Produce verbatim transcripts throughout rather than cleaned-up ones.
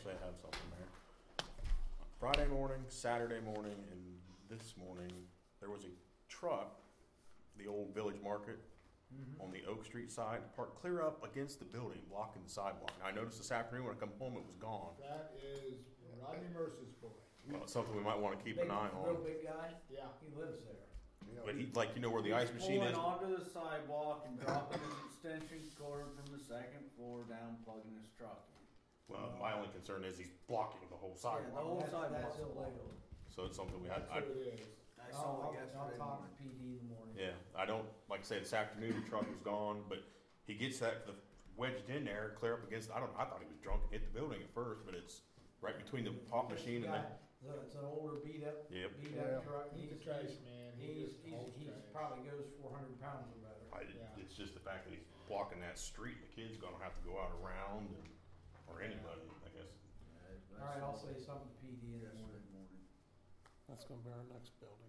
actually have something there. Friday morning, Saturday morning, and this morning, there was a truck, the old Village Market, Mm-hmm. on the Oak Street side, parked clear up against the building, blocking the sidewalk. And I noticed this afternoon when I come home, it was gone. That is Rodney Mercer's boy. Well, it's something we might want to keep Big, an eye Real on. big guy, Yeah. he lives there. But he, like, you know where the ice machine is? Pulling onto the sidewalk and dropping his extension cord from the second floor down, plugging his truck in. Well, my only concern is he's blocking the whole Yeah, the sidewalk. whole That's, sidewalk's that's illegal. So it's something we had. That's I, who it is. I I'll, saw I'll, it yesterday I'll talk to morning. P D in the morning. yeah, I don't, like I said, this afternoon the truck was gone, but he gets that the wedged in there, clear up against, I don't know, I thought he was drunk and hit the building at first, but it's right between the pop machine and the, Guy, so it's an older beat up, yep. beat Yeah. up truck. He's a He's, trash he's, man. He he's, just he's, hauls he's trash. probably goes four hundred pounds or better. I, Yeah. It's just the fact that he's blocking that street, the kid's gonna have to go out around and, or anybody, I guess. All right, I'll say something to P D in the Yesterday morning. morning. That's gonna be our next building.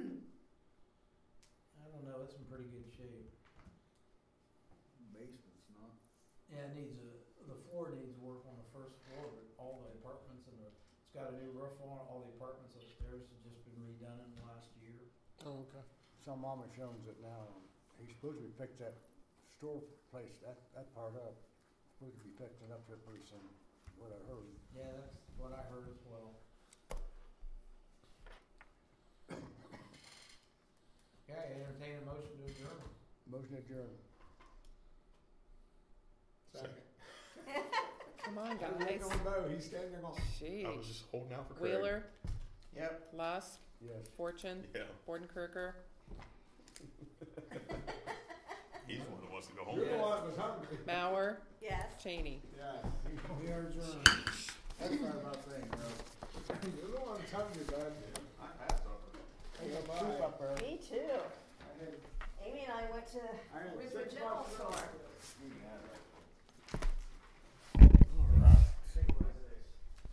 I don't know, it's in pretty good shape. Basement's not. Yeah, it needs a, the floor needs work on the first floor, but all the apartments and the, it's got a new roof on it, all the apartments upstairs have just been redone in the last year. Oh, okay. Some mama shows it now. He's supposed to be picked that store place, that, that part up. Supposed to be fixing up there pretty soon, what I heard. Yeah, that's what I heard as well. Okay, entertain a motion to adjourn. Motion adjourned. Second. Come on, Gotta guys. make on Bo. He's standing on. I was Sheesh. just holding out for Craig. Wheeler, Yep. Lusk, Yes. Fortune, Yeah, Bordenkircher. he's the one that wants to go You're home. the one that was hungry. Bauer, Yes. Cheney. Yes. We are adjourned. That's what I was about saying, bro. You're the one that's hungry, bud. I had something. Hey, Yeah, that bye. soup up there. Me too. I had, Amy and I went to I had River six General bucks Store. left. You can have that.